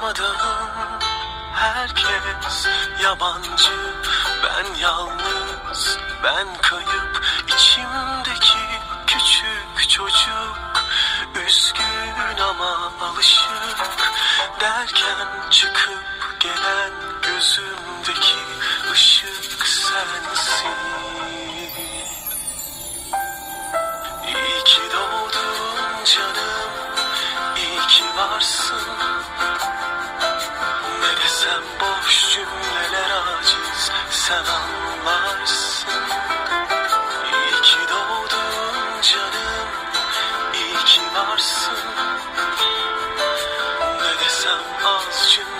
darmadağın, herkes yabancı, ben yalnız, ben kayıp, içimdeki küçük çocuk, üzgün ama alışık, derken çıkıp gelen gözümdeki ışık sensin. İyi ki doğdun canım, iyi ki varsın. Ne desem boş cümleler, aciz, sen anlarsın. İyi ki doğdun canım, iyi ki varsın. Ne desem az cümleler,